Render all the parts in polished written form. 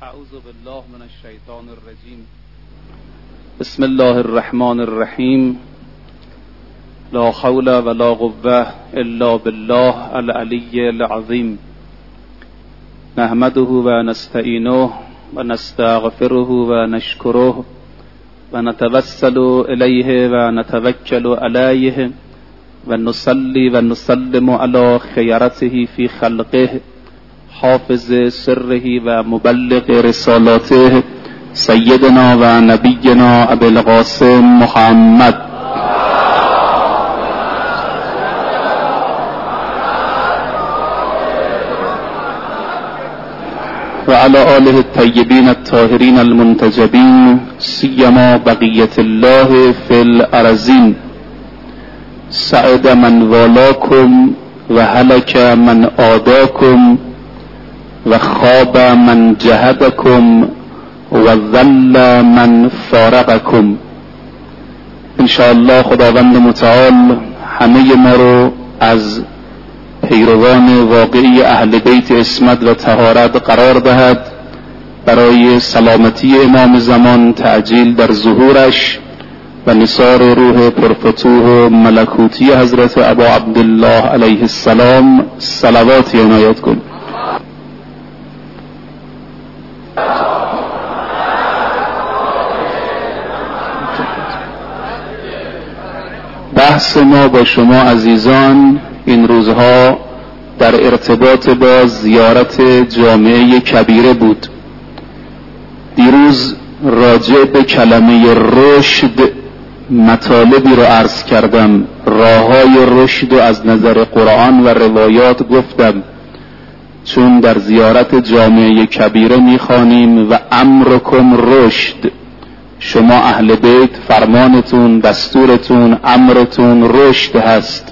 اعوذ بالله من الشیطان الرجیم. بسم الله الرحمن الرحیم. لا حول ولا قوة الا بالله العلی العظیم. نحمده و نستعینه و نستغفره و نشکره و نتوسل الیه و نتوکل علیه و نصلی و نسلم علی خیرته فی خلقه حافظ سره و مبلغ رسالاته سیدنا و نبینا ابی القاسم محمد و علی آله الطیبین الطاهرین المنتجبین سیما بقیة الله فی الارضین. سعد من والاکم و هلک من عاداکم و خواب من جهدکم و ذل من فارقکم. انشاءالله خداوند متعال همه ما رو از پیروان واقعی اهل بیت عصمت و طهارت قرار دهد، برای سلامتی امام زمان، تعجیل در ظهورش و نثار روح پرفتوح و ملکوتی حضرت ابا عبدالله علیه السلام صلواتی عنایت کن. بحث ما با شما عزیزان این روزها در ارتباط با زیارت جامعه کبیره بود. دیروز راجع به کلمه رشد مطالبی رو عرض کردم، راههای رشد رو از نظر قرآن و روایات گفتم، چون در زیارت جامعه کبیره میخوانیم و امرکم رشد، شما اهل بیت فرمانتون، دستورتون، امرتون رشد هست.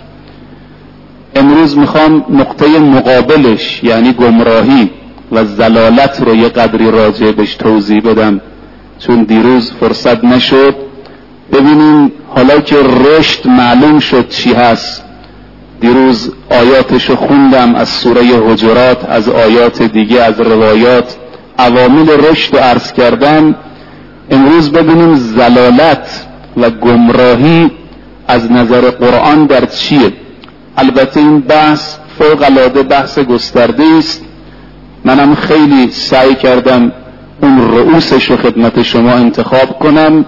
امروز میخوام نقطه مقابلش یعنی گمراهی و ضلالت رو یه قدری راجع بهش توضیح بدم، چون دیروز فرصت نشد. ببینیم حالا که رشد معلوم شد چی هست، دیروز آیاتشو خوندم از سوره حجرات، از آیات دیگه از روایات عوامل رشد رو عرض کردم. امروز ببینیم ضلالت و گمراهی از نظر قرآن در چیه. البته این بحث فوق العاده بحث گسترده است، منم خیلی سعی کردم اون رؤوسش رو خدمت شما انتخاب کنم.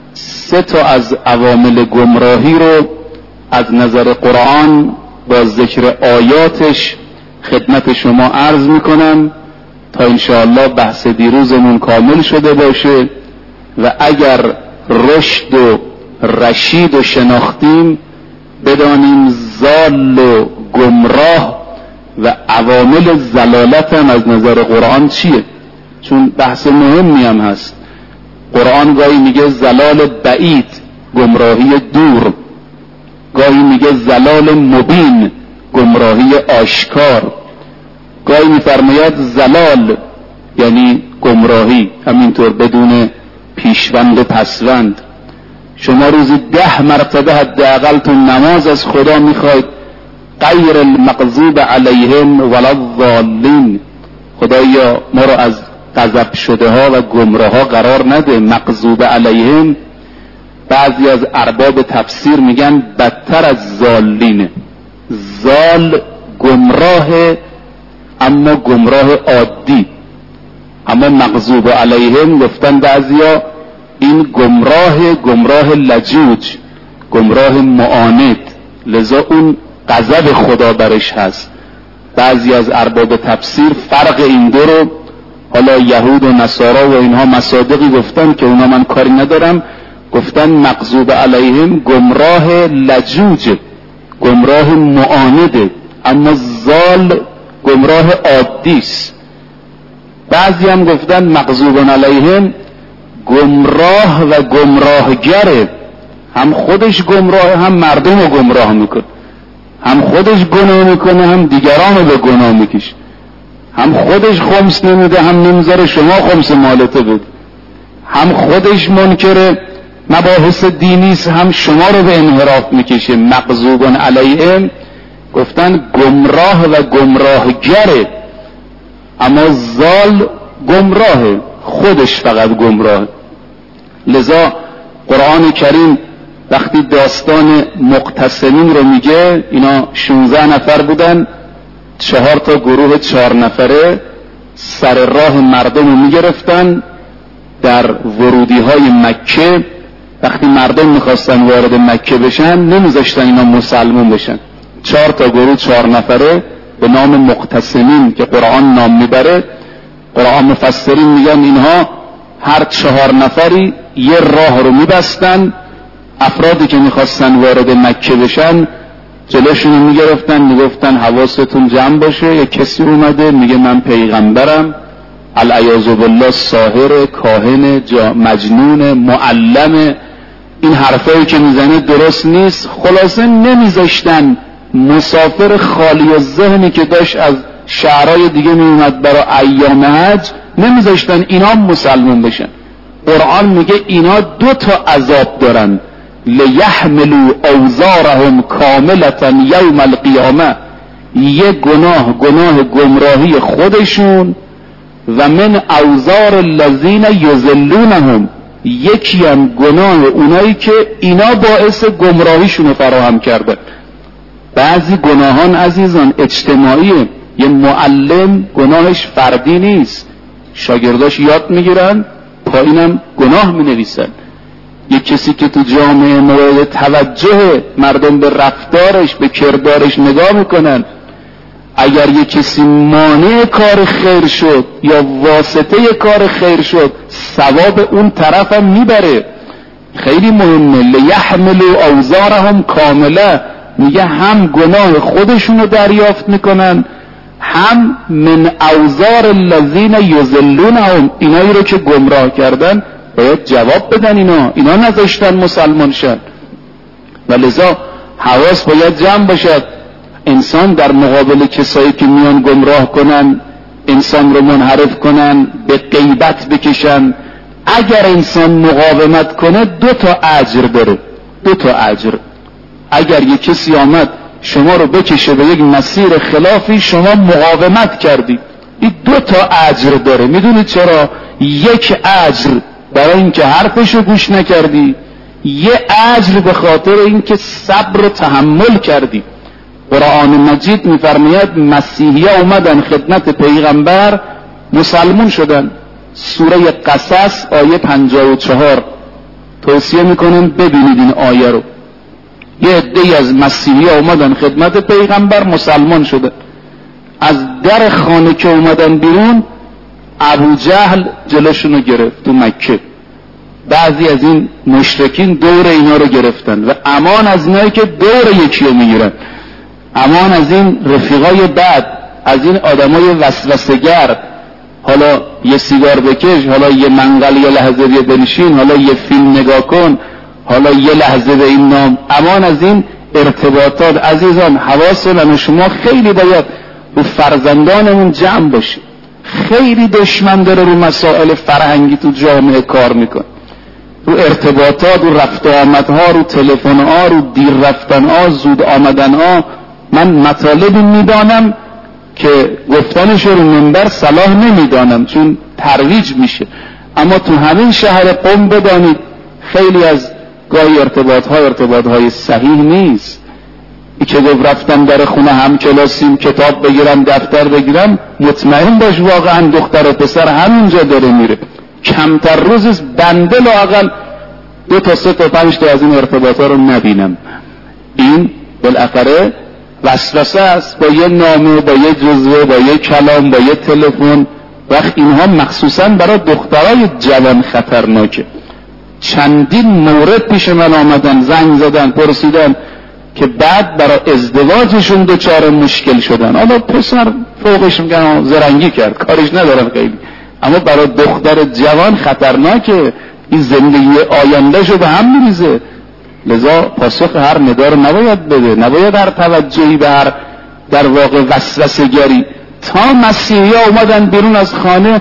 3 تا از عوامل گمراهی رو از نظر قرآن با ذکر آیاتش خدمت شما عرض میکنم تا انشاءالله بحث دیروزمون کامل شده باشه و اگر رشد و رشید و شناختیم بدانیم ضال و گمراه و عوامل ضلالت هم از نظر قرآن چیه، چون بحث مهمی هم هست. قرآن گاهی میگه ضلال بعید، گمراهی دور، گاهی میگه ضلال مبین، گمراهی آشکار، گاهی میفرماید ضلال یعنی گمراهی همینطور بدون پیشوند و پسوند. شما روزی 10 مرتبه حداقل تو نماز از خدا میخواید غیر المغضوب علیهم ولا الضالین، خدایا ما رو از غضب شده ها و گمراه ها قرار نده. مغضوب علیهم بعضی از ارباب تفسیر میگن بدتر از ضالینه. ضال گمراه، اما گمراه عادی، اما مغضوب علیهم گفتن بعضیا این گمراه لجوج، گمراه معاند، لذا اون غضب خدا برش هست. بعضی از ارباب تفسیر فرق این دو رو، حالا یهود و نصارا و اینها مصادقی گفتن که اونا من کاری ندارم، گفتن مغضوب علیهم گمراه لجوج، گمراه معانده، اما ضال گمراه عادیست. بعضی هم گفتن مغضوب علیهم گمراه و گمراهگره، هم خودش گمراه هم مردم رو گمراه میکنه، هم خودش گناه میکنه هم دیگران رو به گناه میکشه، هم خودش خمس نمیده هم نمیذاره شما خمس مالته بده، هم خودش منکر مباحث دینیست هم شما رو به انحراف میکشه. مغضوب علیهم گفتن گمراه و گمراهگره، اما ضال گمراهه، خودش فقط گمراهه. لذا قرآن کریم وقتی داستان مقتسمین رو میگه، اینا 16 نفر بودن، 4 تا گروه 4 نفره سر راه مردم رو میگرفتن در ورودی های مکه. وقتی مردم میخواستن وارد مکه بشن نمیذاشتن اینا مسلمون بشن. 4 تا گروه 4 نفره به نام مقتسمین که قرآن نام میبره، قرآن مفسرین میگن اینها هر 4 نفری یه راه رو میبستن، افرادی که میخواستن وارد مکه بشن جلوشون میگرفتن، میگفتن حواستون جمع باشه، یه کسی اومده میگه من پیغمبرم، العیاذ بالله ساحر، کاهن، مجنون، معلم، این حرفایی که میزنه درست نیست. خلاصه نمیذاشتن مسافر خالی الذهنی که داشت از شهرهای دیگه میومد برای ایام حج، نمیذاشتن اینا مسلمان بشن. قرآن میگه اینا 2 تا عذاب دارن، لیحملوا اوزارهم کاملتا یوم القیامه، یه گناه گمراهی خودشون، و من اوزار الذین یضلونهم، یکی هم گناه اونایی که اینا باعث گمراهیشون فراهم کردن. بعضی گناهان عزیزان اجتماعیه. یه معلم گناهش فردی نیست، شاگرداش یاد میگیرن پایینم گناه مینویسن. یه کسی که تو جامعه مورد توجه مردم به رفتارش به کردارش نگاه میکنن، اگر یه کسی مانع کار خیر شد یا واسطه کار خیر شد ثواب اون طرف هم میبره. خیلی مهمه. لیحملوا اوزارهم کامله، میگه هم گناه خودشونو دریافت میکنن، هم من اوزار الذین یضلونهم، اینایی رو که گمراه کردن باید جواب بدن. اینا نذاشتن مسلمان شن. و لذا حواس باید جمع باشد. انسان در مقابل کسایی که میان گمراه کنن، انسان رو منحرف کنن، به غیبت بکشن، اگر انسان مقاومت کنه 2 تا اجر داره. 2 تا اجر. اگر یک کسی آمد شما رو بکشه به یک مسیر خلافی، شما مقاومت کردی، این 2 تا اجر داره. میدونید چرا؟ 1 اجر برای اینکه حرفشو گوش نکردی، 1 اجر به خاطر اینکه صبر و تحمل کردی. قرآن مجید میفرماید مسیحی ها اومدن خدمت پیغمبر، مسلمون شدن. سوره قصص آیه 54 توصیه میکنم ببینید این آیه رو. یه عده‌ای از مسیحی ها اومدن خدمت پیغمبر، مسلمان شدن. از در خانه که اومدن بیرون، ابو جهل جلوشونو گرفت تو مکه. بعضی از این مشرکین دور اینا رو گرفتن و امان از اینایی که دور یکی رو میگیرن، امان از این رفیقای بد، از این آدمای وسوسه‌گر. حالا یه سیگار بکش، حالا یه منقل یه لحظه بیا بنشین، حالا یه فیلم نگاه کن، حالا یه لحظه به این نام. امان از این ارتباطات. عزیزان حواسمون شما خیلی باید رو فرزندانمون جمع باشیم. خیلی دشمن داره رو مسائل فرهنگی تو جامعه کار میکن، رو ارتباطات، رو رفت آمدها، رو تلفن‌ها، رو دیر رفتن‌ها، زود آمدن‌ها. من مطالبی میدانم که گفتنش رو منبر صلاح نمیدانم چون ترویج میشه، اما تو همین شهر قم بدانید خیلی از گاهی ارتباطهای صحیح نیست. ای که گفت رفتم در خونه همکلاسیم کتاب بگیرم دفتر بگیرم، مطمئن باش واقعا دختر و پسر همینجا داره میره. کمتر روزی بنده لااقل 2 تا 3 تا 5 تا از این ارتباطها رو نبینم. این بالاخره وسوسه است. با یه نامه، با یه جزوه، با یه کلام، با یه تلفن. وقت اینها مخصوصا برای دخترای جوان خطرناکه. چندین مورد پیش من آمدن، زنگ زدن، پرسیدن که بعد برای ازدواجشون دچار مشکل شدن. حالا پسر فوقش میگن زرنگی کرد، کارش ندارم خیلی، اما برای دختر جوان خطرناکه. این زندگی آیندهشو به هم میریزه. لذا پاسخ هر ندا رو نباید بده، نباید هر توجهی به هر در واقع وسوسه‌گری. تا مسیحی ها اومدن بیرون از خانه،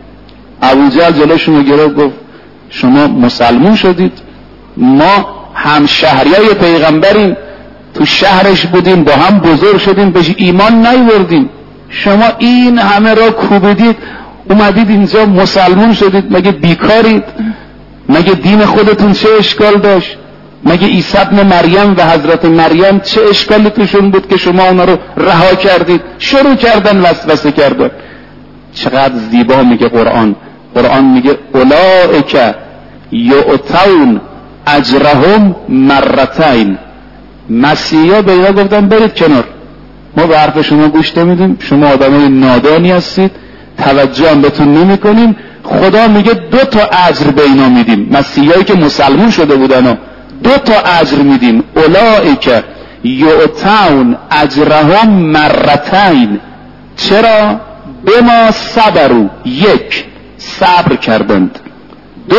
ابوجهل جلوشون رو گرفت، گفت شما مسلمون شدید، ما هم شهریای پیغمبریم، تو شهرش بودیم، با هم بزرگ شدیم، بهش ایمان نیوردیم، شما این همه را کوبیدید، اومدید اینجا مسلمون شدید، مگه بیکارید؟ مگه دین خودتون چه اشکال داشت؟ مگه عیسی ابن مریم و حضرت مریم چه اشکالی توشون بود که شما اونا رو رها کردید؟ شروع کردن وسوسه کردن. چقدر زیبا میگه قرآن میگه اولئک یؤتون اجرهم مرتین. مسیحا به اینا گفتن برید کنار، ما به حرف شما گوش نمیدیم، شما آدمای نادانی هستید، توجه هم بهتون نمیکنیم. خدا میگه 2 تا اجر به اینا میدیم. مسیحایی که مسلمون شده بودن 2 تا اجر میدیم. اولئک یؤتون اجرهم مرتین. چرا؟ بما صبروا، 1 صبر کردند، 2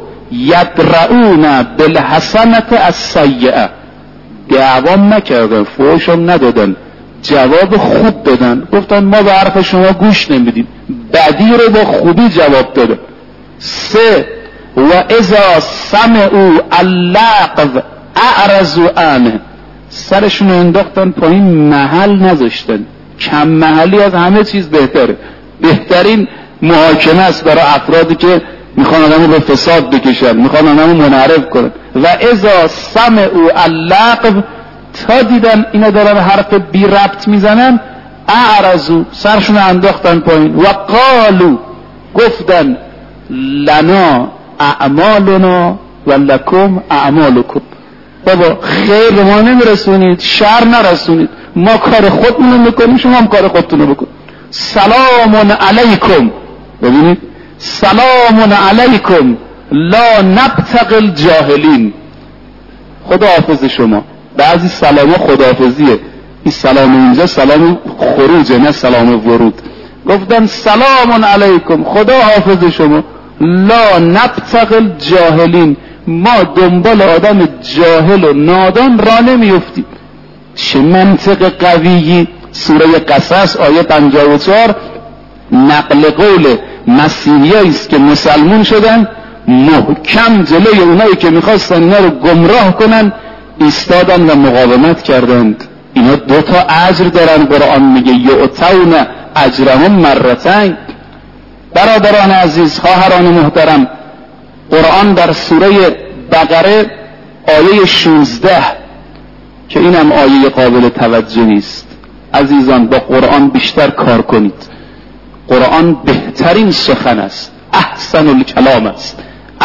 یدرؤون بالحسنة السیئة، دعوام نکردن، فحشم ندادن، جواب خوب دادن. گفتن ما به حرف شما گوش نمیدیم، بدی رو با خوبی جواب دادن. 3 و اذا سمعوا اللغو اعرضوا عنه، سرشون انداختن پایین، محل نذاشتن. کم محلی از همه چیز بهتره. بهترین محاکمه است برای افرادی که میخوان آدمو به فساد بکشن، میخوان آدمو منحرف کنن. و اذا سمعوا اللغو، تا دیدن اینا دارن حرف بی ربط میزنن، اعرضوا، سرشون انداختن پایین. و قالوا، گفتن لنا اعمالنا و لکم اعمالکم، بابا خیر به ما نمیرسونید، شر نرسونید، ما کار خودمون میکنیم، شما هم کار خودتون رو بکن. سلام علیکم، ببینید، سلام علیکم لا نبتغی الجاهلین، خدا حافظ شما. بعضی سلام ها خداحافظیه، این سلام اینجا سلام خروجه نه سلام ورود. گفتن سلام علیکم، خدا حافظ شما، لا نبتغی الجاهلین، ما دنبال آدم جاهل و نادان را نمیفتیم. چه منطق قویی. سوره قصص آیه 54 نقل قول مسیحیایی است که مسلمون شدن، محکم جلوی اونایی که میخواستن اینا رو گمراه کنن ایستادن و مقاومت کردند. اینا 2 تا اجر دارن. قرآن میگه یؤتون اجرهم مرتین. برادران عزیز، خواهران محترم، قرآن در سوره بقره آیه 16 که اینم آیه قابل توجه نیست. عزیزان، با قرآن بیشتر کار کنید. قرآن بهترین سخن است، احسن الکلام است،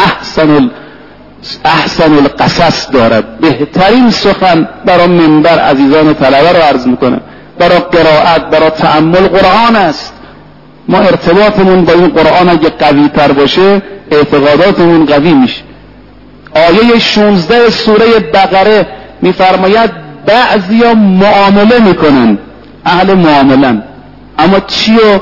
احسن القصص دارد. بهترین سخن برای منبر عزیزان طلبه رو عرض میکنم، برای قرائت، برای تأمل قرآن است. ما ارتباطمون با این قرآن اگه قوی تر باشه اعتقاداتمون قوی میشه. آیه 16 سوره بقره میفرماید بعضیا معامله میکنن، اهل معاملن، اما چیو؟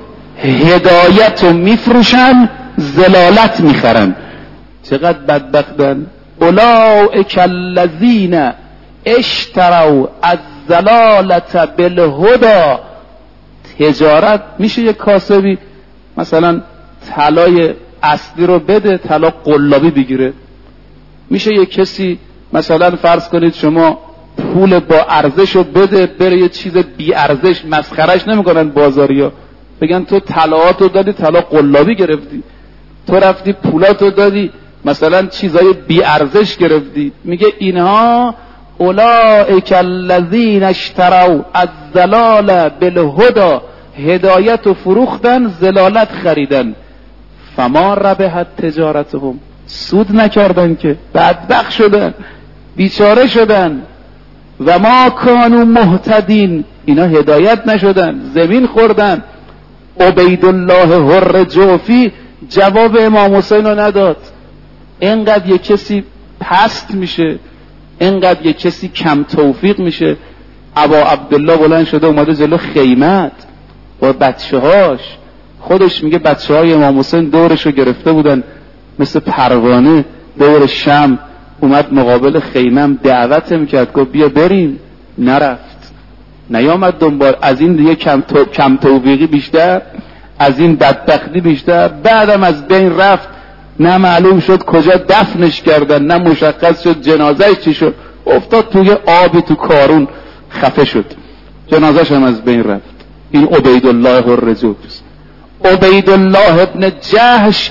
هدایت رو میفروشن، ضلالت میخرن. چقدر بدبختن. اولئک الذین اشتروا الضلالة بالهدى. تجارت میشه یک کاسبی مثلا طلای اصلی رو بده، طلا قلابی بگیره. میشه یک کسی مثلا فرض کنید شما پول با ارزش رو بده، بره یه چیز بی ارزش، مسخرش نمیکنن بازاریا، بگن تو طلاهاتو دادی طلا قلابی گرفتی، تو رفتی پولاتو دادی مثلا چیزای بی ارزش گرفتی. میگه اینها اولئک الذین اشتروا الضلال بالهدى، هدایت و فروختن، ضلالت خریدن. فما ربحت تجارتهم، سود نکردن که، بدبخت شدن، بیچاره شدن. و ما کانوا مهتدین، اینا هدایت نشدن، زمین خوردن. عبیدالله حر جوفی جواب امام حسین رو نداد. اینقدر یک کسی پست میشه، اینقدر یک کسی کم توفیق میشه. ابا عبدالله بلند شده اومده جلو خیمت با بچه هاش، خودش میگه بچه های امام حسین دورش رو گرفته بودن مثل پروانه دور شم. اومد مقابل خیمم دعوت میکرد، گفت بیا بریم، نرفت، نیامد دنبال. از این دیگه کم توفیقی بیشتر، از این بدبختی بیشتر. بعدم از بین رفت، نه معلوم شد کجا دفنش کردن، نه مشخص شد جنازهش چی شد، افتاد توی آبی تو کارون خفه شد، جنازهش هم از بین رفت. این عبیدالله الرجوف. عبیدالله ابن جحش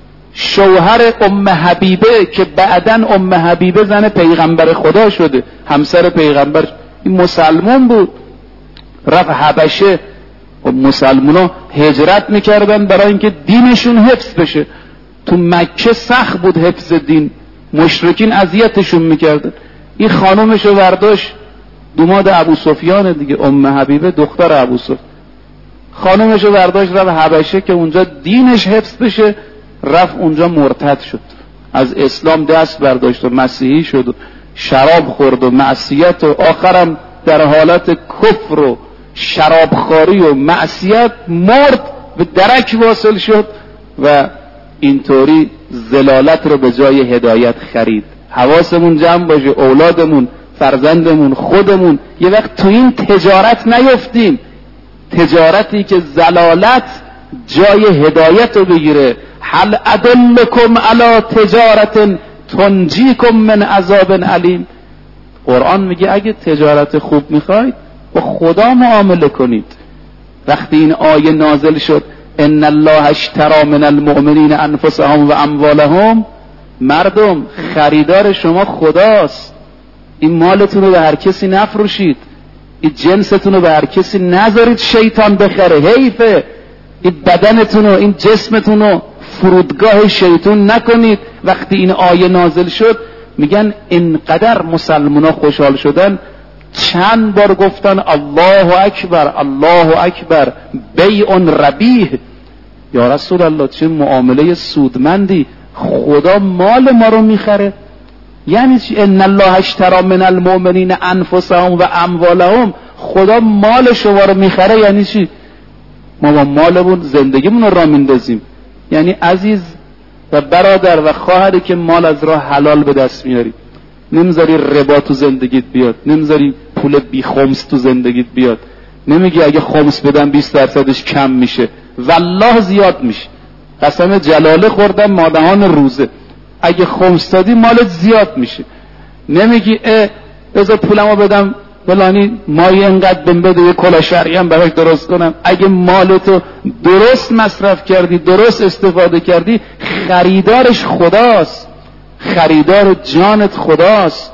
شوهر ام حبیبه که بعداً ام حبیبه زن پیغمبر خدا شده، همسر پیغمبر، این مسلمان بود، رفت حبشه. و مسلمونا هجرت میکردن برای اینکه دینشون حفظ بشه. تو مکه سخت بود حفظ دین، مشرکین اذیتشون میکردن. این خانومشو برداشت، دوماد ابو سفیان دیگه، ام حبیبه دختر ابو سفیان، خانومشو برداشت رفت حبشه که اونجا دینش حفظ بشه. رفت اونجا مرتد شد، از اسلام دست برداشت و مسیحی شد و شراب خورد و معصیت و آخرم در حالت کفر و شرابخواری و معصیت مرد، به درک واصل شد و اینطوری ضلالت رو به جای هدایت خرید. حواسمون جمع باشه، اولادمون، فرزندمون، خودمون یه وقت تو این تجارت نیفتیم، تجارتی که ضلالت جای هدایت رو بگیره. هل ادلکم علی تجارت تنجیکم من عذاب علیم. قرآن میگه اگه تجارت خوب میخواید با خدا معامله کنید. وقتی این آیه نازل شد ان الله اشتری من المؤمنین انفسهم و اموالهم، مردم خریدار شما خداست، این مالتون رو به هر کسی نفروشید، این جنستون رو به هر کسی نذارید شیطان بخره، حیفه. این بدنتون و این جسمتون رو فرودگاه شیطان نکنید. وقتی این آیه نازل شد میگن اینقدر مسلمونا خوشحال شدن، چند بار گفتن الله اکبر الله اکبر، بیع ربیح. یا رسول الله چه معامله سودمندی، خدا مال ما رو میخره. یعنی چی؟ ان الله اشتری من المؤمنین انفسهم و اموالهم، خدا مال شما رو میخره. یعنی چی؟ ما با مالمون زندگیمون رو راه میندازیم. یعنی عزیز و برادر و خواهری که مال از راه حلال به دست میاری، نمیذاری ربا تو زندگیت بیاد، نمیذاری پول بی خمس تو زندگیت بیاد، نمیگی اگه خمس بدم 20% کم میشه، والله زیاد میشه. قسم جلاله خوردم مادهان روزه، اگه خمس دادی مالت زیاد میشه. نمیگی بذار پولمو بدم فلانی مایه انقدر بهم بده یه کلاه شرعی هم براش درست کنم. اگه مالتو درست مصرف کردی، درست استفاده کردی، خریدارش خداست، خریدار جانت خداست.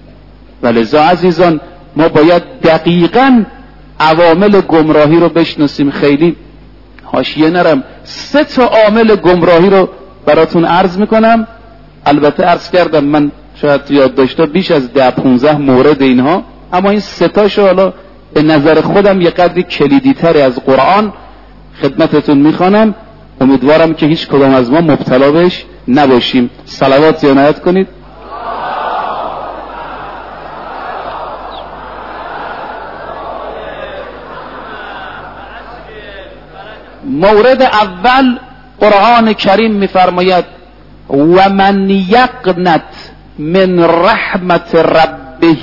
ولذا عزیزان ما باید دقیقاً عوامل گمراهی رو بشناسیم. خیلی حاشیه نرم، 3 عامل گمراهی رو براتون عرض میکنم. البته عرض کردم من شاید یاد داشته بیش از 10-15 مورد اینها، اما این 3 تاشو حالا به نظر خودم یه قدری کلیدی تر از قرآن خدمتتون میخوانم. امیدوارم که هیچ کدام از ما مبتلا بهش نباشیم. صلوات عنایت کنید. مورد اول قرآن کریم میفرماید و من یقنط من رحمت ربه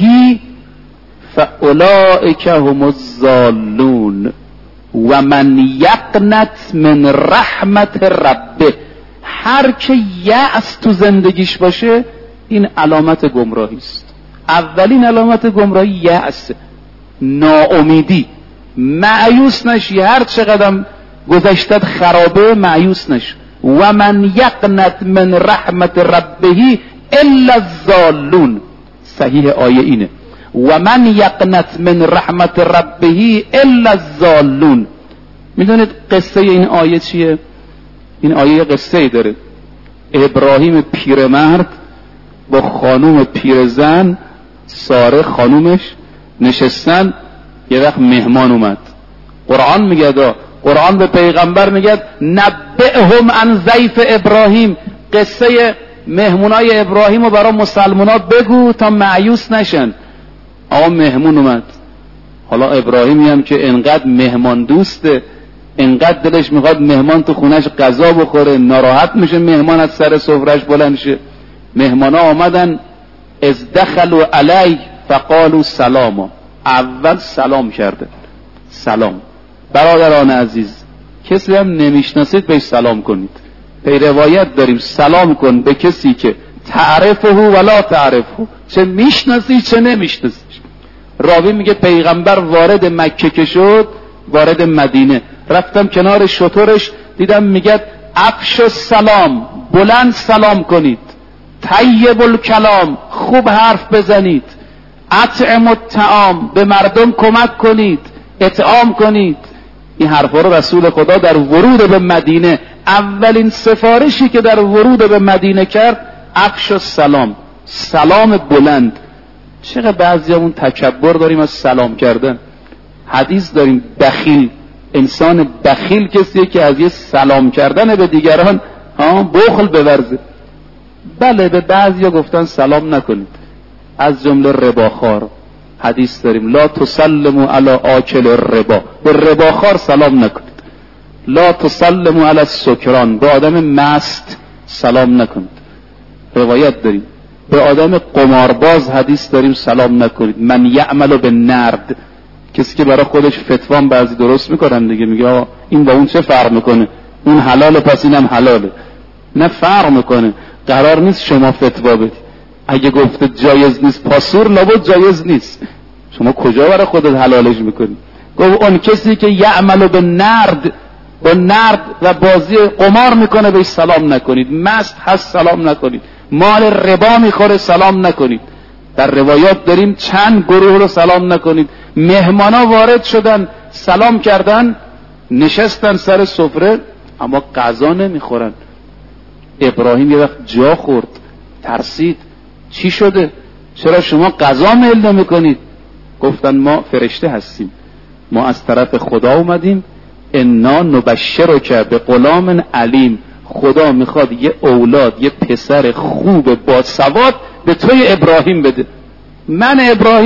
فاولئک هم الضالون. و من یقنط من رحمت ربه، هر که یأس تو زندگیش باشه این علامت گمراهی است. اولین علامت گمراهی یأس، ناامیدی. مایوس نشی، هر چقدر گذشتت خرابه مایوس نشی. و من یقنط من رحمت ربه الا الضالون، صحیح آیه اینه، و من یقنط من رحمت ربه الا الضالون. میدونید قصه این آیه چیه؟ این آیه قصه داره. ابراهیم پیرمرد با خانوم پیرزن ساره خانومش نشستن، یه وقت مهمان اومد. قرآن میگه قرآن به پیغمبر میگه نبئهم عن ضیف ابراهیم، قصه مهمونای ابراهیم رو برای مسلمونا بگو تا مایوس نشن. آقا مهمون اومد، حالا ابراهیمی هم که انقدر مهمان دوسته، انقدر دلش میخواد مهمان تو خونش غذا بخوره، ناراحت میشه مهمان از سر سفرش بلند شه. مهمانا آمدن، از دخلوا علی فقالوا سلاما، اول سلام کرده. سلام. برادران عزیز، کسی هم نمیشناسید بهش سلام کنید. پی روایت داریم سلام کن به کسی که تعرفه ولا تعرفه، چه میشناسی چه نمیشناسی. راوی میگه پیغمبر وارد مکه که شد، وارد مدینه رفتم کنار شترش دیدم میگه افش السلام، بلند سلام کنید، طیب الکلام، خوب حرف بزنید، اطعم الطعام، به مردم کمک کنید، اطعام کنید. این حرفا رو رسول خدا در ورود به مدینه، اولین سفارشی که در ورود به مدینه کرد افش السلام، سلام بلند. چقدر بعضیامون تکبر داریم از سلام کردن. حدیث داریم بخیل، انسان بخیل کسیه که از یه سلام کردن به دیگران بخل بورزه. بله به بعضیا گفتن سلام نکنید، از جمله رباخوار. حدیث داریم لا تسلموا علی آکل الربا، به رباخوار سلام نکنید. لا تسلموا علی السکران، به آدم مست سلام نکنید. روایت داریم به آدم قمارباز حدیث داریم سلام نکنید. من یعمل بالنرد، کسی که برای خودش فتوان بعضی درست میکنن دیگه، میگه آقا این با اون چه فرق میکنه، اون حلاله پس اینم حلاله. نه فرق میکنه، قرار نیست شما فتوا بدی. اگه گفته جایز نیست پاسور، لابد جایز نیست. شما کجا برای خودت حلالش میکنی؟ گفت اون کسی که یعمل بالنرد، با نرد و بازی قمار میکنه بهش سلام نکنید. مست هست سلام نکنید. مال ربا میخوره سلام نکنید. در روایات داریم چند گروه رو سلام نکنید. مهمانا وارد شدن، سلام کردن، نشستن سر سفره اما غذا نمیخورن. ابراهیم یه وقت جا خورد، ترسید. چی شده؟ چرا شما غذا میل نمیکنید؟ گفتن ما فرشته هستیم، ما از طرف خدا اومدیم. انا نبشرک بغلام علیم، خدا میخواد یه اولاد، یه پسر خوب با سواد به توی ابراهیم بده. من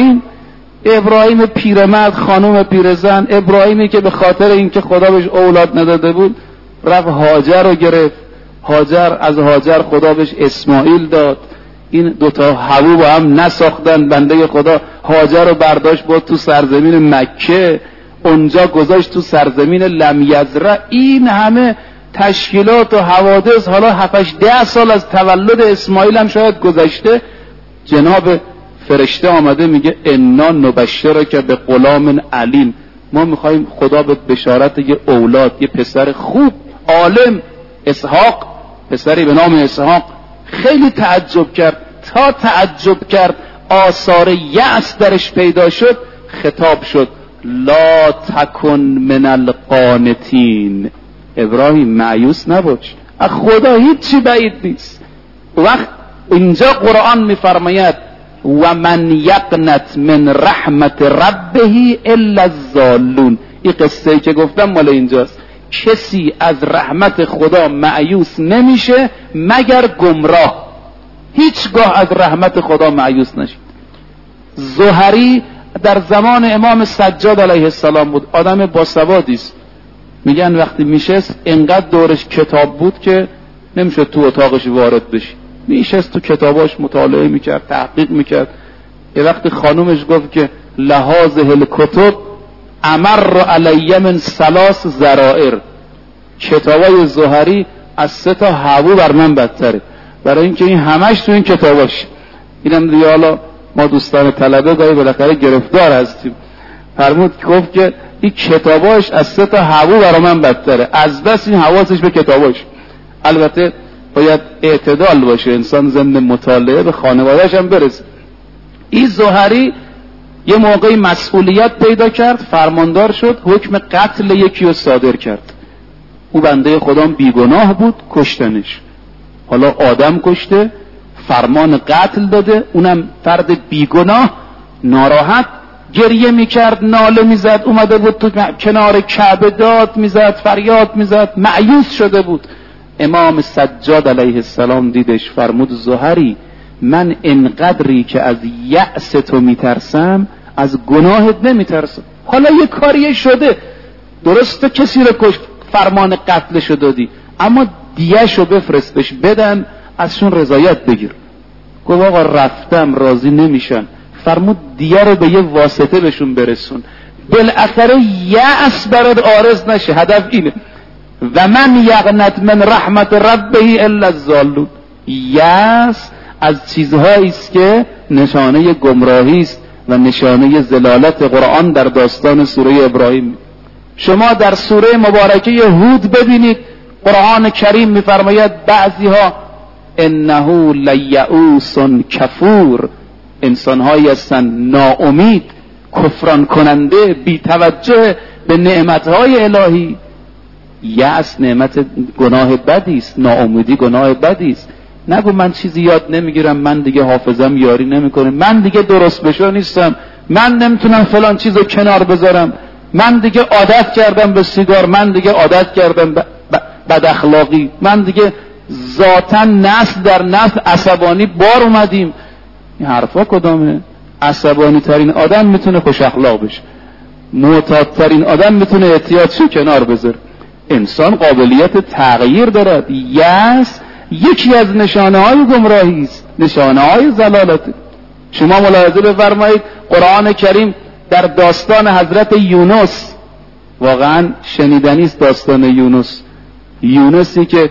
ابراهیم پیرمرد، خانم پیرزن، ابراهیمی که به خاطر اینکه خدا بهش اولاد نداده بود رفت هاجر رو گرفت. از هاجر خدا بهش اسماعیل داد. این دوتا حبو با هم نساختن. بنده خدا هاجر رو برداشت بود تو سرزمین مکه، اونجا گذاشت تو سرزمین لم یزرع. این همه تشکیلات و حوادث، حالا 7-10 سال از تولد اسماعیل هم شاید گذشته، جناب فرشته آمده میگه انا نبشرک بغلام علیم، ما میخوایم خدا به بشارت یه اولاد، یه پسر خوب عالم، اسحاق، پسری به نام اسحاق. خیلی تعجب کرد، تا تعجب کرد آثار یأس درش پیدا شد. خطاب شد لا تکن من القانتین، ابراهیم مایوس نباش، از خدا هیچی بعید نیست. وقت اینجا قرآن میفرماید و من یقنت من رحمت ربه الا الضالون. این قصه‌ای که گفتم مال اینجاست. کسی از رحمت خدا مایوس نمیشه مگر گمراه. هیچگاه از رحمت خدا مایوس نشید. زهری در زمان امام سجاد علیه السلام بود، آدم باسوادی است. میگن وقتی میشست انقدر دورش کتاب بود که نمیشد تو اتاقش وارد بشی. میشست تو کتاباش مطالعه میکرد، تحقیق میکرد. یه وقتی خانومش گفت که لحاظ الکتب امر علی من 3 ذرائر، کتابای زهری از 3 هوو بر من بدتره، برای اینکه این همش تو این کتاباش. اینم دیگه حالا ما دوستان طلبه گاهی بالاخره گرفتار هستیم. فرمود گفت که این کتاباش از 3 هوو برای من بدتره، از بس این حواسش به کتاباش. البته باید اعتدال باشه، انسان ضمن مطالعه به خانواده‌اش هم برسه. این زهری یه موقعی مسئولیت پیدا کرد، فرماندار شد، حکم قتل یکی رو صادر کرد. او بنده خدا بیگناه بود، کشتنش. حالا آدم کشته، فرمان قتل داده، اونم فرد بیگناه. ناراحت گریه میکرد، ناله میزد، اومده بود تو کنار کعبه داد میزد، فریاد میزد، مایوس شده بود. امام سجاد علیه السلام دیدش، فرمود زهری من انقدری که از یأس تو میترسم از گناهت نمیترسم. حالا یه کاری شده، درسته کسی رو کشت، فرمان قتلشو دادی، اما دیهشو بفرستش بدن، ازشون رضایت بگیر. گفت آقا رفتم راضی نمیشن. فرمود دیه رو به یه واسطه بهشون برسون، بالاخره یأس برات عارض نشه. هدف اینه و من یقنت من رحمت ربه الا الضالون. یأس از چیزهایی است که نشانه گمراهی است و نشانه ضلالت. قرآن در داستان سوره ابراهیم شما در سوره مبارکه هود ببینید قرآن کریم میفرماید بعضی ها انه لیئوس کفور، انسان هایی هستند ناامید، کفران کننده، بی توجه به نعمت های الهی. یأس نعمت گناه بدی است، ناامیدی گناه بدی است. نگو من چیزی یاد نمیگیرم، من دیگه حافظم یاری نمیکنه، من دیگه درست بشو نیستم، من نمیتونم فلان چیزو کنار بذارم، من دیگه عادت کردم به سیگار، من دیگه عادت کردم بد اخلاقی، من دیگه ذاتاً نسل در نسل عصبانی بار اومدیم. این حرفا کدامه؟ عصبانی ترین آدم میتونه خوش اخلاق بشه، معتاد ترین آدم میتونه احتیاطشو کنار بذاره. انسان قابلیت تغییر دارد. یأس یکی از نشانه های گمراهی است، نشانه های ضلالت. شما ملاحظه بفرمایید قرآن کریم در داستان حضرت یونس، واقعا شنیدنی است داستان یونسی که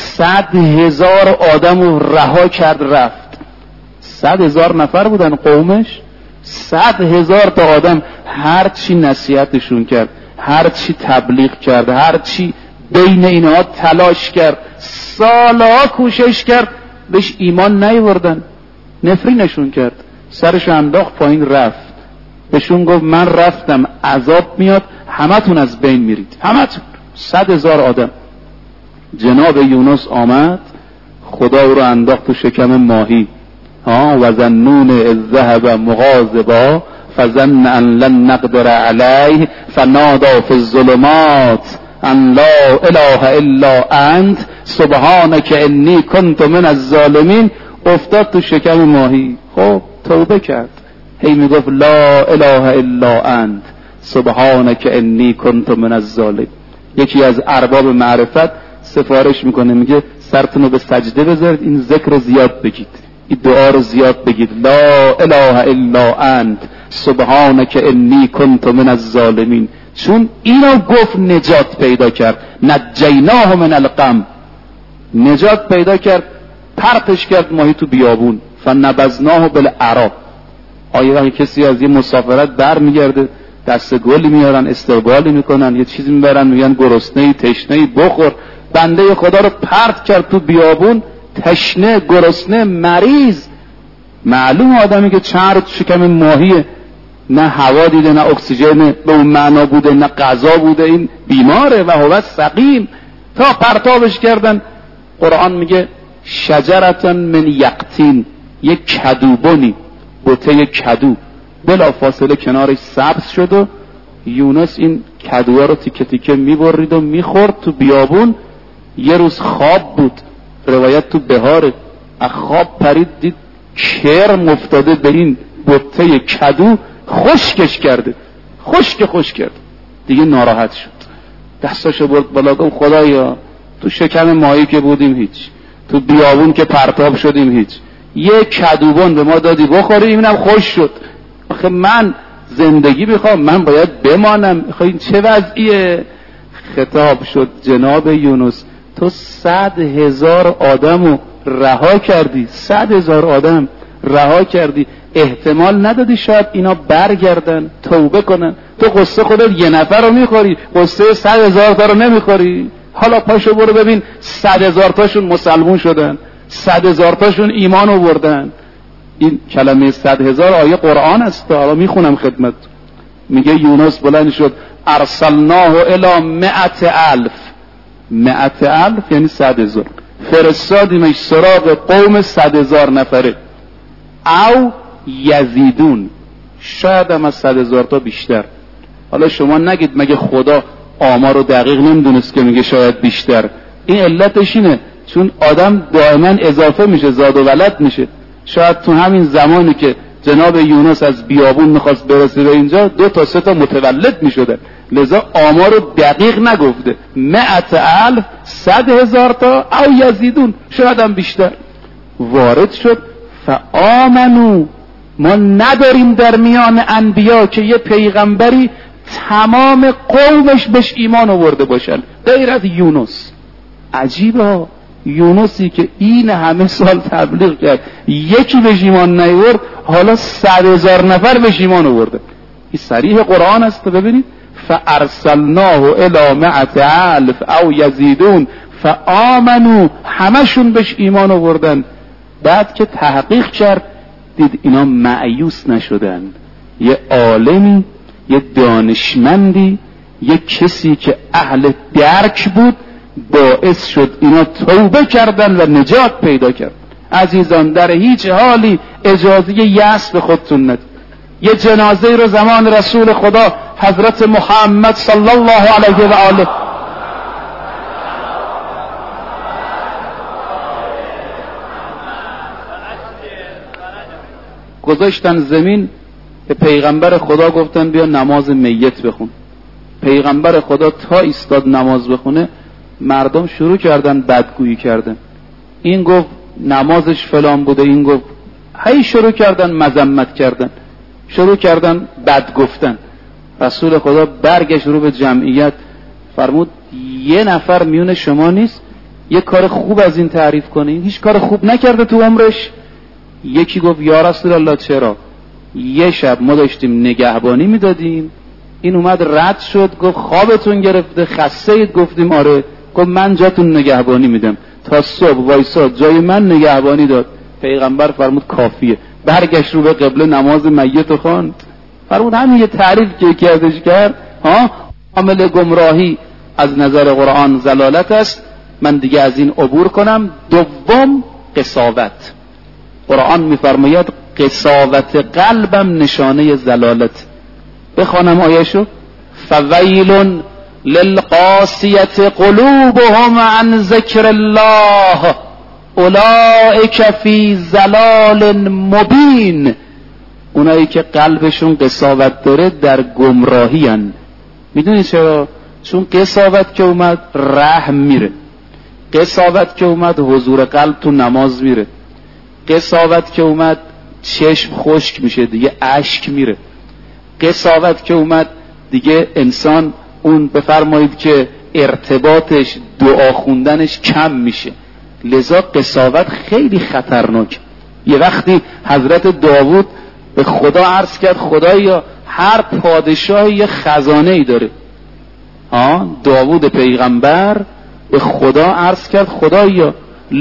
100,000 آدم رو رها کرد رفت. 100,000 نفر بودن قومش، 100,000 تا آدم، هر چی نصیحتشون کرد، هر چی تبلیغ کرد، هر چی بین اینها تلاش کرد، سالها کوشش کرد، بهش ایمان نیاوردن، نفرینشون کرد، سرش انداخت پایین رفت. بهشون گفت من رفتم، عذاب میاد، همتون از بین میرید، همتون. 100,000 آدم. جناب یونس آمد، خدا او رو انداخت تو شکم ماهی. و ظنون اذ ذهب مغاضبا فظن ان لن نقدر علیه فنادى فی الظلمات ان لا اله الا انت سبحانک انی کنت من الظالمین. افتاد تو شکم ماهی. خب توبه کرد، هی میگفت لا اله الا انت سبحانک انی کنت من الظالمین. یکی از ارباب معرفت سفارش میکنه، میگه سرتون رو به سجده بذارید، این ذکر رو زیاد بگید، این دعا رو زیاد بگید، لا اله الا انت سبحانک انی کنت من الظالمین. چون اینو گفت نجات پیدا کرد. نجیناه من الغم، نجات پیدا کرد، پرتش کرد ماهی تو بیابون. فنبذناه بالعراق. آیا وقتی کسی از یه مسافرت بر میگرده، دست گلی میارن، استقبالی میکنن، یه چیزی میبرن، میگن گرسنه‌ای تشنه‌ای بخور. بنده خدا رو پرت کرد تو بیابون، تشنه، گرسنه، مریض. معلوم آدمی که چند شکم ماهیه، نه هوا دیده، نه اکسیژن به اون معنا بوده، نه غذا بوده، این بیماره و هو سقیم. تا پرتابش کردن، قرآن میگه شجرتن من یقطین، یک کدوبونی، بوته کدو بلا فاصله کنارش سبز شد و یونس این کدوها رو تیکه تیکه میبرید و میخورد تو بیابون. یه روز خواب بود، روایت تو بهاره، از خواب پرید دید کرم افتاده به این بوته کدو، خشکش کرده، خشک کرد. دیگه ناراحت شد، دستاشو برد بالا، گفت خدایا تو شکم ماهی که بودیم هیچ، تو بیابون که پرتاب شدیم هیچ، یه کدوبون به ما دادی بخوریم، اینم خوش شد. آخه من زندگی میخوام، من باید بمانم، این چه وضعیه؟ خطاب شد جناب یونس تو 100,000 آدمو رها کردی، 100,000 آدم رها کردی، احتمال ندادی شاید اینا برگردن توبه کنن. تو قصه خودت یه نفر رو میخوری، قصه 100,000 تا رو نمیخوری. حالا پاشو برو ببین 100,000 تاشون مسلمون شدن، 100,000 تاشون ایمان آوردن. این کلمه 100,000 آیه قرآن است، حالا میخونم خدمت. میگه یونس بلند شد ارسلناه الی 100,000، 100,000 یعنی 100,000، فرستادیمش سراغ قوم 100,000 نفره، او یزیدون، شاید هم از 100,000 تا بیشتر. حالا شما نگید مگه خدا آمار رو دقیق نمیدونست که میگه شاید بیشتر؟ این علتش اینه چون آدم دائما اضافه میشه، زاد و ولد میشه. شاید تو همین زمانی که جناب یونس از بیابون میخواست برسه به اینجا 2 تا 3 تا متولد میشدن، لذا آمار رو دقیق نگفته. 100,000، 100,000 تا، او یزیدون، شاید هم بیشتر. وارد شد فآمنو. ما نداریم در میان انبیا که یه پیغمبری تمام قومش بهش ایمان آورده باشن غیر از یونس. عجیبه، یونسی که این همه سال تبلیغ کرد یکی بهش ایمان نیورد، حالا 100,000 نفر بهش ایمان آورده. این صریح قرآن است. ببینید فارسلناه الی 100,000 او یزیدون فآمنوا، همشون بهش ایمان آوردن. بعد که تحقیق کرد دید اینا مایوس نشدن. یه عالمی، یه دانشمندی، یه کسی که اهل درک بود باعث شد اینا توبه کردن و نجات پیدا کرد. عزیزان در هیچ حالی اجازه یأس به خودتون ندید. یه جنازه رو زمان رسول خدا حضرت محمد صلی الله علیه و آله گذاشتن زمین، به پیغمبر خدا گفتن بیا نماز میت بخون. پیغمبر خدا تا ایستاد نماز بخونه مردم شروع کردن بدگویی کردن. این گفت نمازش فلان بوده، این گفت، هی شروع کردن مذمت کردن، شروع کردن بد گفتن. رسول خدا برگشت رو به جمعیت فرمود یه نفر میون شما نیست یه کار خوب از این تعریف کنه؟ هیچ کار خوب نکرده تو عمرش؟ یکی گفت یا رسول الله چرا؟ یه شب ما داشتیم نگهبانی میدادیم، این اومد رد شد گفت خوابتون گرفته خسته‌اید؟ گفتیم آره. گفت من جاتون نگهبانی میدم. تا صبح وایساد جای من نگهبانی داد. پیغمبر فرمود کافیه. برگشت رو به قبله نماز میت خواند. فرمود همین یه تعریف که کردش کرد عامل گمراهی از نظر قرآن ضلالت است. من دیگه از این عبور کنم. دوم قساوت. قرآن میفرماید قساوت قلبم نشانه ضلالت. بخوانم آیه‌شو. فویل للقاسیة قلوبهم عن ذکر الله اولئک فی ضلال مبین. اونایی که قلبشون قساوت داره در گمراهی هن. میدونی چرا؟ چون قساوت که اومد رحم میره، قساوت که اومد حضور قلب تو نماز میره، قساوت که اومد چشم خشک میشه دیگه اشک میره، قساوت که اومد دیگه انسان اون بفرمایید که ارتباطش دعا خوندنش کم میشه. لذا قساوت خیلی خطرناک. یه وقتی حضرت داوود به خدا عرض کرد خدایا هر پادشاهی یه خزانه ای داره. داوود پیغمبر به خدا عرض کرد خدایا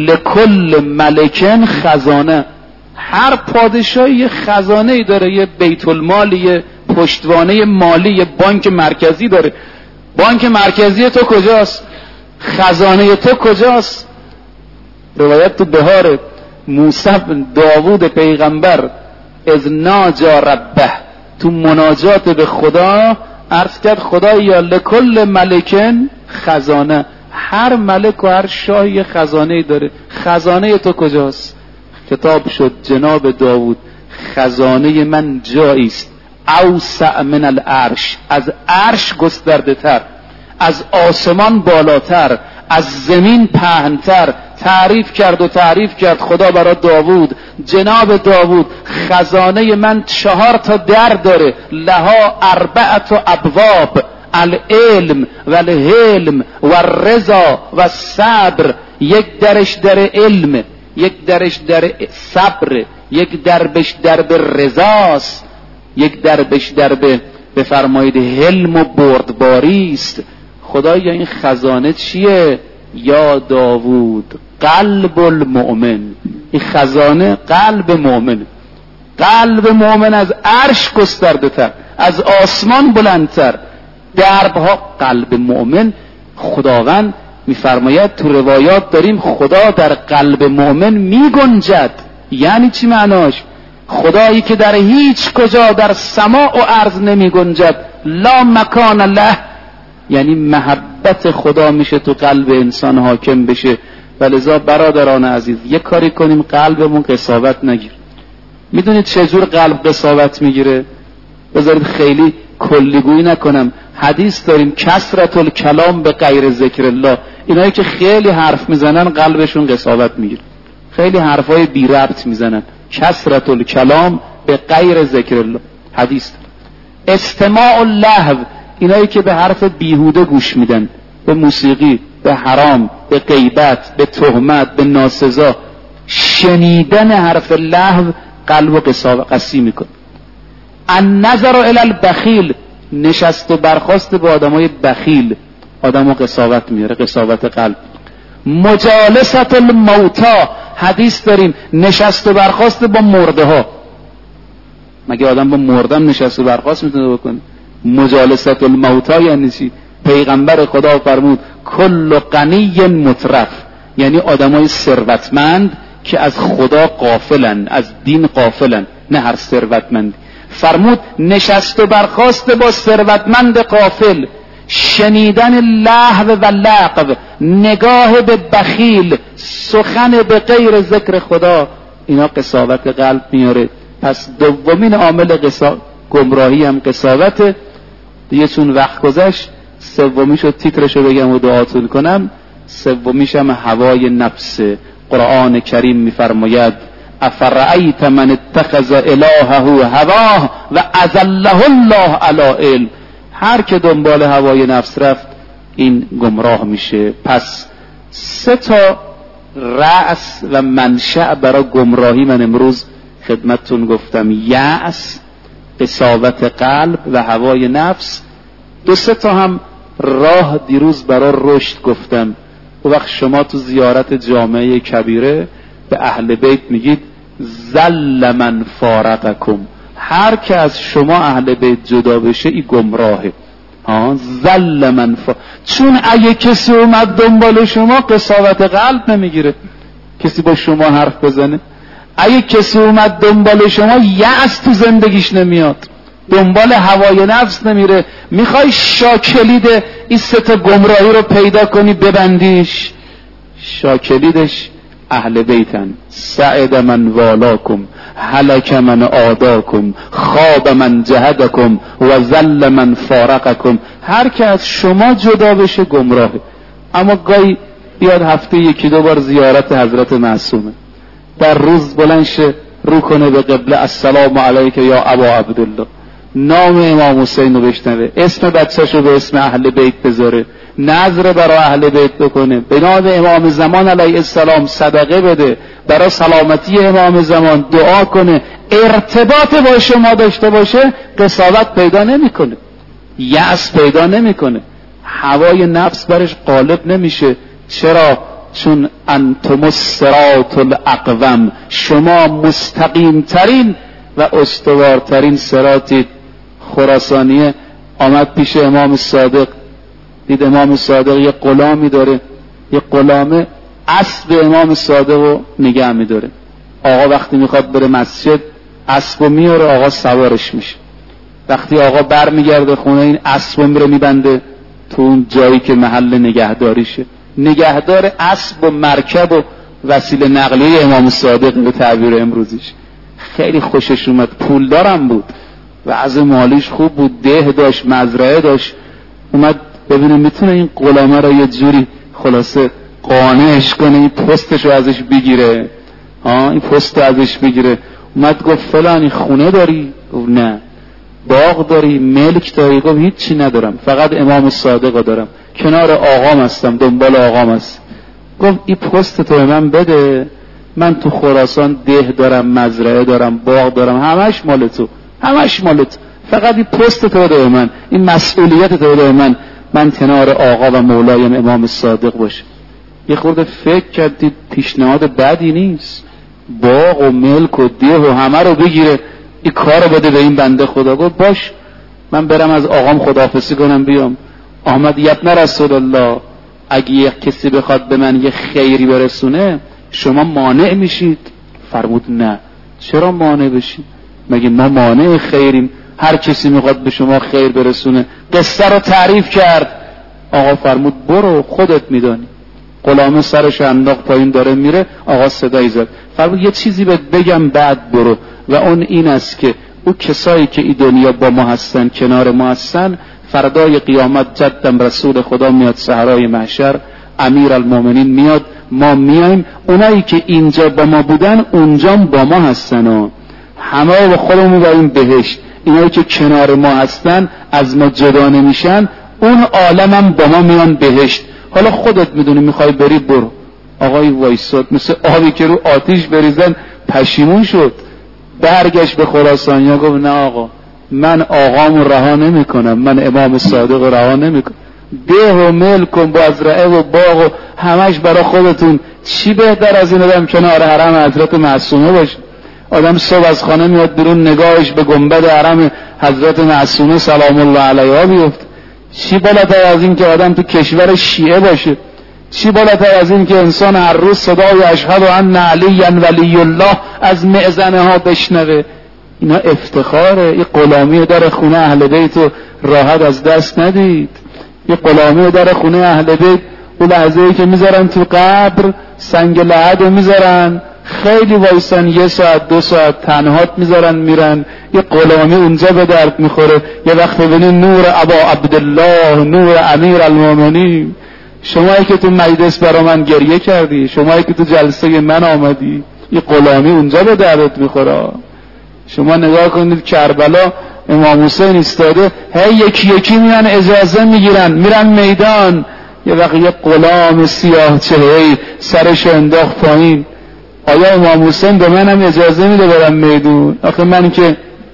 لکل ملکن خزانه، هر پادشاهی یه خزانه ای داره، یه بیت المالی، یه پشتوانه مالی، یه بانک مرکزی داره. بانک مرکزی تو کجاست؟ خزانه تو کجاست؟ روایت تو بهار موسی داوود پیغمبر از ناجا ربه تو مناجات به خدا عرض کرد خدایا لکل ملکن خزانه، هر ملک و هر شاهی خزانه داره. خزانه تو کجاست؟ کتاب شد جناب داوود خزانه من جاییست اوسع من العرش، از عرش گسترده تر، از آسمان بالاتر، از زمین پهنتر. تعریف کرد خدا برای داوود. جناب داوود خزانه من 4 در داره. لها 4 ابواب، العلم و الحلم و الرضا و الصبر. یک درش در علم، یک درش در صبر، یک دربش در به رضاست، یک دربش در به بفرمایید حلم و بردباری است. خدایا این خزانه چیه؟ یا داوود قلب المؤمن. این خزانه قلب مؤمن. قلب مؤمن از عرش گسترده تر، از آسمان بلندتر. دربها قلب مؤمن. خداوند میفرماید تو روایات داریم خدا در قلب مؤمن میگنجد. یعنی چی معناش؟ خدایی که در هیچ کجا در سماع و ارض نمی گنجد، لا مکان له، یعنی محبت خدا میشه تو قلب انسان حاکم بشه. ولذا برادران عزیز یک کاری کنیم قلبمون قساوت نگیر. میدونید چجور قلب قساوت میگیره؟ بذارید خیلی کلیگویی نکنم. حدیث داریم کثرت الکلام به غیر ذکر الله. اینایی که خیلی حرف میزنن قلبشون قساوت میگیره، خیلی حرفای بی ربط میزنن. کثرت الکلام به غیر ذکر الله. حدیث استماع اللهو، اینایی که به حرف بیهوده گوش میدن، به موسیقی، به حرام، به غیبت، به تهمت، به ناسزا. شنیدن حرف لهو قلب و قسی میکنه. النظر الی البخیل، نشست و برخاست با آدمای بخیل آدمو قساوت میاره، قساوت قلب. مجالست الموتا، حدیث داریم نشست و برخاست با مرده ها. مگه آدم با مردم نشست و برخاست میتونه بکنه؟ مجالست الموتا یعنی چی؟ پیغمبر خدا فرمود کل غنی مترف، یعنی آدمای ثروتمند که از خدا غافلن، از دین غافلن، نه هر ثروتمند. فرمود نشست و برخاست با ثروتمند غافل، شنیدن لهو و لغو، نگاه به بخیل، سخن به غیر ذکر خدا، اینا قساوت قلب میاره. پس دومین عامل گمراهی هم قساوته دیگه. چون وقت گذشت سومیشو تیترشو بگم و دعاتون کنم. سومیش هم هوای نفس. قرآن کریم میفرماید افرأیت من اتخذ الهه هواه و اذله الله علی علم. هر که دنبال هوای نفس رفت این گمراه میشه. پس 3 رأس و منشأ برای گمراهی من امروز خدمتتون گفتم: یأس، قساوت قلب و هوای نفس. 2-3 هم راه دیروز برای رشد گفتم. و وقت شما تو زیارت جامعه کبیره به اهل بیت میگید زل من فارقکم، هر که از شما اهل بیت جدا بشه این گمراهه. زل من چون اگه کسی اومد دنبال شما قساوت قلب نمیگیره، کسی با شما حرف بزنه. اگه کسی اومد دنبال شما یأس تو زندگیش نمیاد، دنبال هوای نفس نمیره. میخوای شاکلید این 3 گمراهی رو پیدا کنی ببندیش، شاکلیدش اهل بیتن. سعد من والاکم، هلک من عاداکم، خواب من جهدکم و ذل من فارقکم. هر که از شما جدا بشه گمراهه. اما گاهی بیاد هفته 1-2 بار زیارت حضرت معصومه، در روز بلند شه رو کنه به قبله السلام علیک یا ابا عبدالله، نام امام حسین رو بشنوه، اسم بچه‌شو به اسم اهل بیت بذاره، نذر برای اهل بیت بکنه، به نام امام زمان علیه السلام صدقه بده، برای سلامتی امام زمان دعا کنه، ارتباط با شما داشته باشه، قساوت پیدا نمیکنه، یأس پیدا نمیکنه، هوای نفس برش غالب نمیشه. چرا؟ چون انتم الصراط الاقوم، شما مستقیم ترین و استوارترین صراطید. خراسانیه آمد پیش امام صادق، دید امام صادق یه غلامی داره، یه غلامه اسب امام صادق رو نگه میداره. آقا وقتی میخواد بره مسجد اسبو میاره، آقا سوارش میشه. وقتی آقا بر میگرده خونه این اسبو میره میبنده تو اون جایی که محل نگهداریشه. نگهدار اسب و مرکب و وسیله نقلیه امام صادق به تعبیر امروزیش. خیلی خوشش اومد، پولدارم بود، وضع مالیش خوب بود، ده داشت، مزرعه داشت. اومد ببینه میتونه این غلامه را یه جوری خلاصه قانعش کنه این پستش رو ازش بگیره، این پست رو ازش بگیره. اومد گفت فلانی خونه داری؟ گفت نه. باغ داری؟ ملک داری؟ گفت هیچی ندارم، فقط امام صادق دارم، کنار آقام هستم، دنبال آقام هست. گفت این پست تو من بده، من تو خراسان ده دارم، مزرعه دارم، باغ دارم، همش مال تو، همش مال تو، فقط این پست تو بده من، این مسئولیت تو بده من کنار آقا و مولایم امام صادق باشه. یه خورده فکر کردید پیشنهاد بدی نیست، باغ و ملک و ده و همه رو بگیره، این کار رو بده به این بنده خدا. گفت باش من برم از آقام خداحافظی کنم بیام. آمد یبن رسول الله، اگه یک کسی بخواد به من یه خیری برسونه شما مانع میشید؟ فرمود نه. چرا مانع بشید؟ مگه ما مانع خیریم؟ هر کسی میخواد به شما خیر برسونه. قصه رو تعریف کرد. آقا فرمود برو خودت میدانی. غلام سرش انداخت پایین داره میره، آقا صدایی زد فرمود یه چیزی بهت بگم بعد برو، و اون این است که او کسایی که این دنیا با ما هستن، کنار ما هستن، فردای قیامت جدم رسول خدا میاد صحرای محشر، امیر المومنین میاد، ما میایم، اونایی که اینجا با ما بودن اونجا با ما هستن و همه با خودمون میبریم بهشت. اینایی که کنار ما هستن از ما جدا نمیشن، اون عالم هم با ما میان بهشت. حالا خودت میدونی میخوای بری برو. آقای وایساد مثل آبی که رو آتیش بریزن، پشیمون شد، برگشت به خراسانیا گفت نه آقا من آقامو رها نمی کنم، من امام صادق رها نمی کنم. ده و ملک و مزرعه و باغ و همش برای خودتون. چی بهتر از این آدم کنار حرم حضرت معصومه باشه؟ آدم صبح از خانه میاد بیرون نگاهش به گنبد حرم حضرت معصومه سلام الله علیها بیفته. چی بالاتر از این که آدم تو کشور شیعه باشه؟ چی بالاتر از این که انسان هر روز صدای اشهد ان علی ولی الله از مئذنه ها بشنوه؟ اینا افتخاره. این غلامی در خونه اهل بیت رو راحت از دست ندید. این غلامی در خونه اهل بیت، اون لحظه‌ای که میذارن تو قبر سنگ لحد رو میذارن، خیلی وایسن 1 ساعت 2 ساعت تنهات میذارن میرن، یه غلامی اونجا به درد میخوره. یه وقت ببینید نور ابا عبدالله، نور امیر المؤمنین، شمایی که تو مجلس برا من گریه کردی، شمایی که تو جلسه من آمدی، یه غلامی اونجا به دردت میخوره. شما نگاه کنید کربلا امام حسین ایستاده، هی یکی یکی میان اجازه میگیرن میرن میدان. یه وقت یه غلام سیاه چهره‌ای سرش انداخت پایین. آیا امام حسین به منم اجازه میده برم میدون؟ آخه من که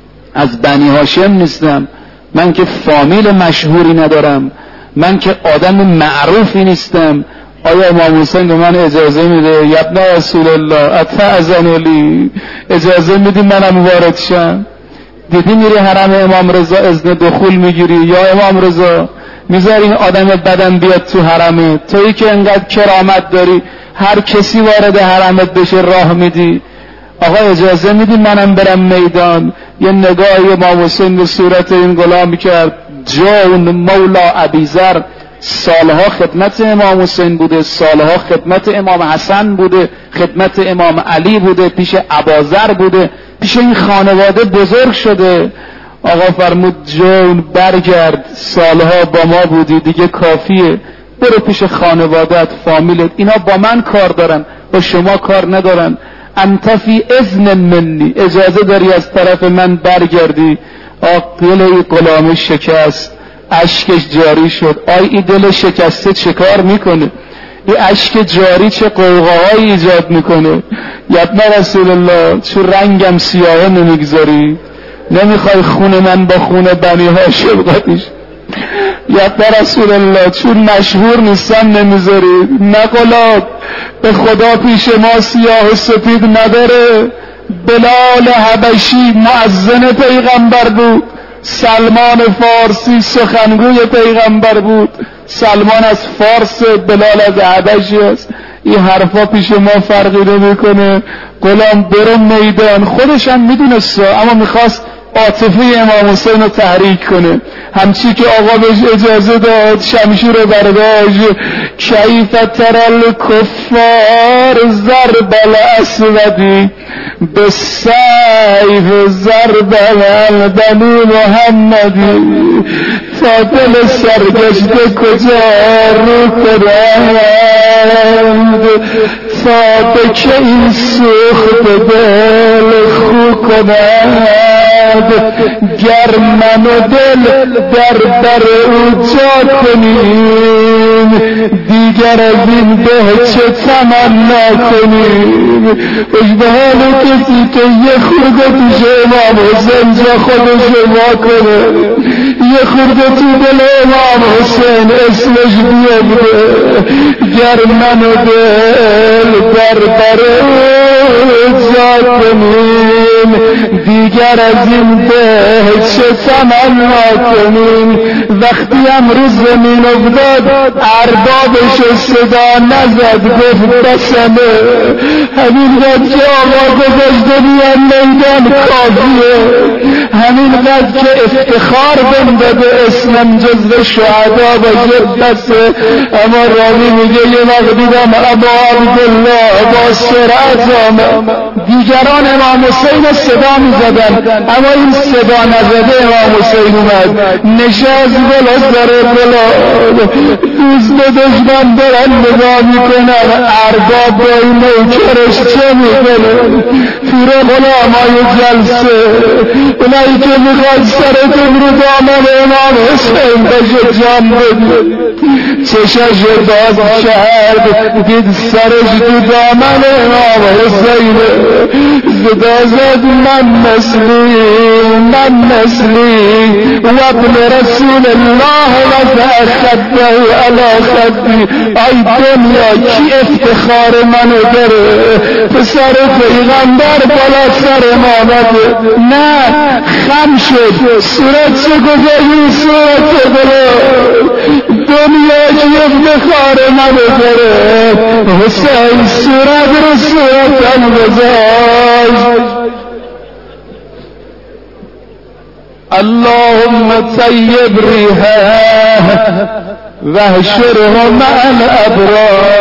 از بنی هاشم نیستم، من که فامیل مشهوری ندارم، من که آدم معروفی نیستم. آیا امام حسین به من اجازه میده؟ یا ابن رسول الله اتأذن لی، اجازه میدی منم وارد شم؟ دیدی میری حرم امام رضا اذن دخول میگیری؟ یا امام رضا میذاری این آدم بدن بیاد تو حرمه؟ تویی که انقدر کرامت داری هر کسی وارد حرمت بشه راه میدی؟ آقا اجازه میدی منم برم میدان؟ یه نگاهی امام حسین به صورت این غلام کرد. جون مولا ابیذر سالها خدمت امام حسین بوده، سالها خدمت امام حسن بوده، خدمت امام علی بوده، پیش اباذر بوده، پیش این خانواده بزرگ شده. آقا فرمود جون برگرد، سالها با ما بودی دیگه کافیه، برو پیش خانوادت، فامیلت، اینا با من کار دارن، با شما کار ندارن. انت فی اذن منی، اجازه داری از طرف من برگردی. دل این غلام شکست، اشکش جاری شد. این دل شکسته چه کار میکنه؟ این اشک جاری چه قوقاهایی ایجاد میکنه؟ ابن رسول الله چون رنگم سیاه نمیگذاری؟ نمیخوای خون من با خون بنی هاشم قاطی شه؟ ابن رسول الله چون مشهور نیستم نمیذاری؟ نقلات به خدا پیش ما سیاه و سپید نداره. بلال حبشی مؤذن پیغمبر بود، سلمان فارسی سخنگوی پیغمبر بود. سلمان از فارس، بلال از حبشی است. این حرفا پیش ما فرقی نمیکنه. غلام برو میدان. خودش هم میدونست اما میخواست عاطفه امام حسین رو تحریک کنه. همچی که آقا بهش اجازه داد شمشیر رو برداشت. کیف ترى الکفار ضرب الاسودی بالسیف ضرب البنی محمدی. تا دل سرگشته کجا رو کنند، تا به که این سوخت دل خو کنند. گر من و دل در بر او جا کنیم، دیگر از این به چه تمنا کنیم. خوش به حال کسی که یه خورده پیش امام حسین جا خودش جا کنه، یه خورده تو دل امام حسین اسمش بیفته. گر من و دل در بر او جا کنیم، دیگر از این به چه تمنا کنیم. وقتی امروز زمین افتاد اربابش صدا نزد، گفت بسمه همین قد که آقا گذاشته بیان میدان کافیه، همین قد که افتخار بنده اسمم جزو شهدا باشه بسه. اما راوی میگه یه وقت دیدم ابا عبدالله با سرعت آمد، دیگران امام حسین صدا میزدن اما این صدا نزده امام حسین اومد، نشست بلا سر بلا، دوست به دشمن دارن نگاه میکنن، ارباب با این نوکرش چه میکنن؟ تور غلامای جلسه، اونایی که میخواد سرتون رو دامن امام حسین بشه جان بده، چشش باز کرد دید سرش تو دامن امام حسین، بدازد من مثلی و ابن رسول الله و خده علی خدی. ای دنیا کی افتخار منو داره؟ پسر پیغمبر بالا سر ما بده. نه خم شد صورت چه گذاری صورت برو دنیا کی افتخار منو داره؟ حسین صورت رو صورتم بذار. اللهم طيب ريحه واحشره مع الأبرار.